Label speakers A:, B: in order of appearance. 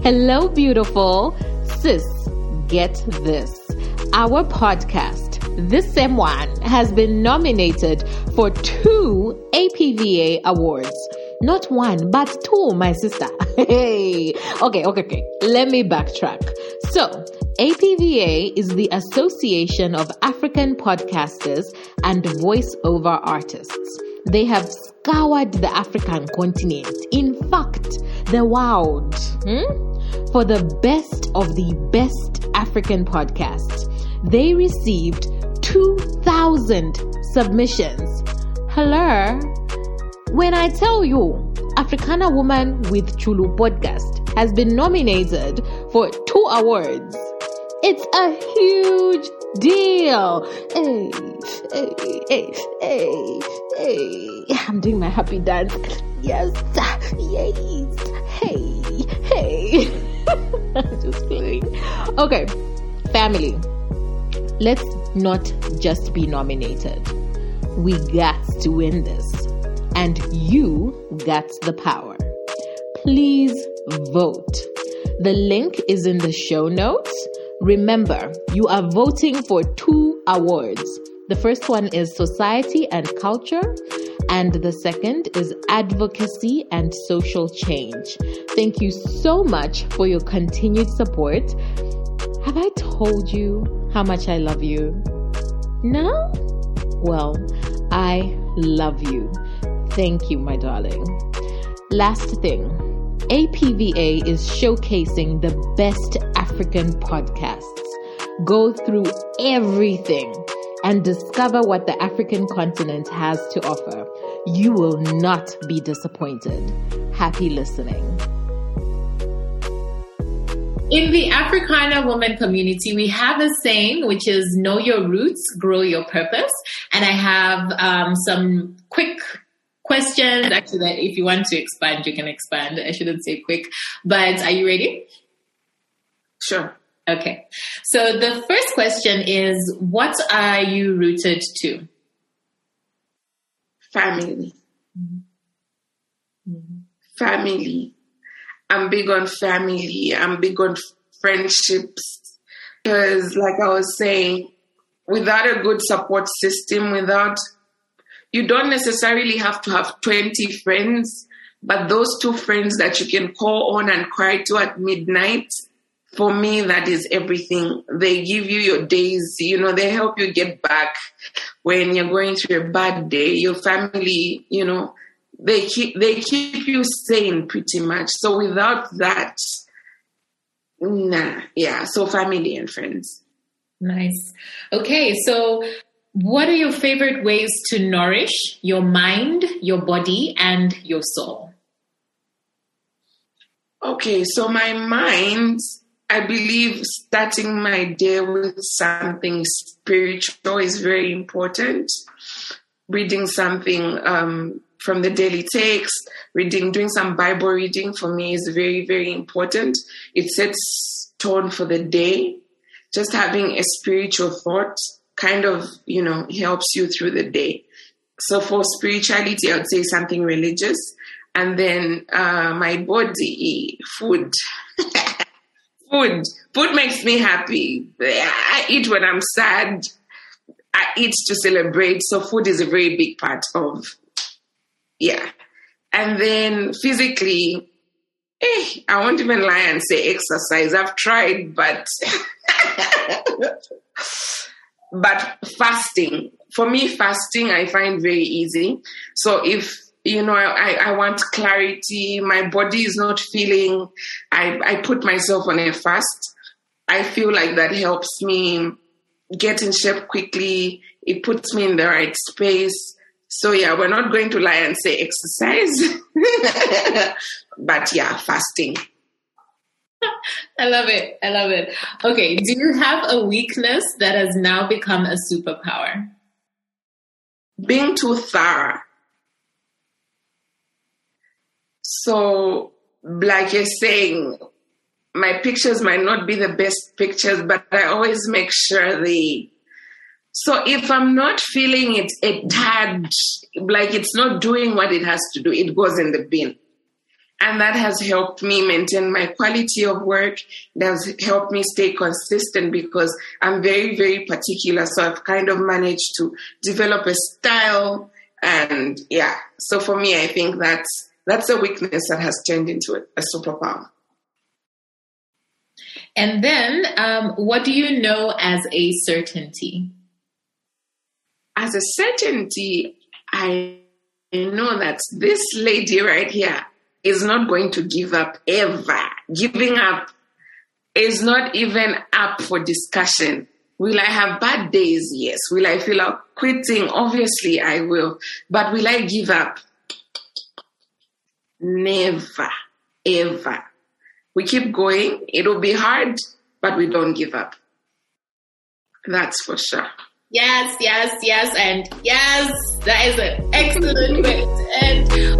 A: Hello, beautiful. Sis, get this. Our podcast, this same one, has been nominated for 2 APVA awards. Not 1, but 2, my sister. Hey. Okay. Let me backtrack. So, APVA is the Association of African Podcasters and Voice-Over Artists. They have scoured the African continent, in fact, the world, for the best of the best African podcasts. They received 2,000 submissions. Hello? When I tell you, Africana Woman with Chulu podcast has been nominated for 2 awards, it's a huge deal. Hey. I'm doing my happy dance. Yes. Hey. I'm just playing. Okay, family. Let's not just be nominated. We got to win this. And you got the power. Please vote. The link is in the show notes. Remember, you are voting for 2 awards. The first one is Society and Culture, and the second is Advocacy and Social Change. Thank you so much for your continued support. Have I told you how much I love you? No? Well, I love you. Thank you, my darling. Last thing, APVA is showcasing the best African podcasts. Go through everything and discover what the African continent has to offer. You will not be disappointed. Happy listening. In the Africana Woman community, we have a saying, which is know your roots, grow your purpose. And I have some quick questions. Actually, that if you want to expand, you can expand. I shouldn't say quick, but are you ready?
B: Sure.
A: Okay. So the first question is, what are you rooted to?
B: Family. Family. I'm big on family. I'm big on friendships. Because like I was saying, without a good support system, you don't necessarily have to have 20 friends, but those 2 friends that you can call on and cry to at midnight, for me, that is everything. They give you your days, they help you get back when you're going through a bad day. Your family, they keep you sane pretty much. So without that, so family and friends.
A: Nice. Okay, so what are your favorite ways to nourish your mind, your body, and your soul?
B: Okay, so my mind, I believe starting my day with something spiritual is very important. Reading something from the daily text, doing some Bible reading for me is very, very important. It sets tone for the day. Just having a spiritual thought kind of, helps you through the day. So for spirituality, I would say something religious. And then my body, food. Food makes me happy. I eat when I'm sad. I eat to celebrate. So food is a very big part of, And then physically, I won't even lie and say exercise. I've tried, but fasting. For me, fasting I find very easy. So if, I want clarity, my body is not feeling, I put myself on a fast. I feel like that helps me get in shape quickly. It puts me in the right space. So we're not going to lie and say exercise, but fasting.
A: I love it. Okay, do you have a weakness that has now become a superpower?
B: Being too thorough. So, like you're saying, my pictures might not be the best pictures, but I always make sure So if I'm not feeling it a tad, like it's not doing what it has to do, it goes in the bin. And that has helped me maintain my quality of work. It has helped me stay consistent because I'm very, very particular. So I've kind of managed to develop a style. And yeah, so for me, I think that's a weakness that has turned into a superpower.
A: And then what do you know as a certainty?
B: As a certainty, I know that this lady right here is not going to give up ever. Giving up is not even up for discussion. Will I have bad days? Yes. Will I feel like quitting? Obviously, I will. But will I give up? Never, ever. We keep going. It'll be hard, but we don't give up. That's for sure.
A: Yes, and yes, that is an excellent quote. And